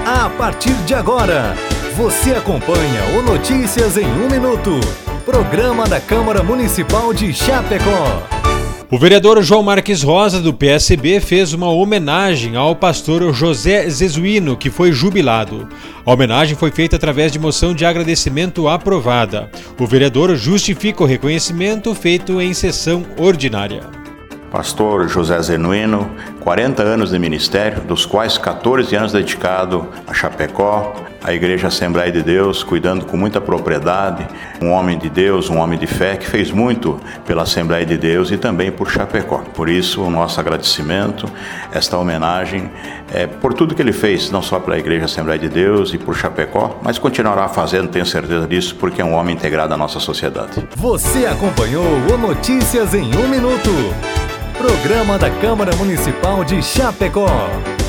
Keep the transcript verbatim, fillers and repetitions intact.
A partir de agora, você acompanha o Notícias em um Minuto, programa da Câmara Municipal de Chapecó. O vereador João Marques Rosa, do P S B, fez uma homenagem ao pastor José Zezuino, que foi jubilado. A homenagem foi feita através de moção de agradecimento aprovada. O vereador justifica o reconhecimento feito em sessão ordinária. Pastor José Zezuino, quarenta anos de ministério, dos quais quatorze anos dedicado a Chapecó, à Igreja Assembleia de Deus, cuidando com muita propriedade, um homem de Deus, um homem de fé, que fez muito pela Assembleia de Deus e também por Chapecó. Por isso, o nosso agradecimento, esta homenagem, é por tudo que ele fez, não só pela Igreja Assembleia de Deus e por Chapecó, mas continuará fazendo, tenho certeza disso, porque é um homem integrado à nossa sociedade. Você acompanhou o Notícias em um Minuto, programa da Câmara Municipal de Chapecó.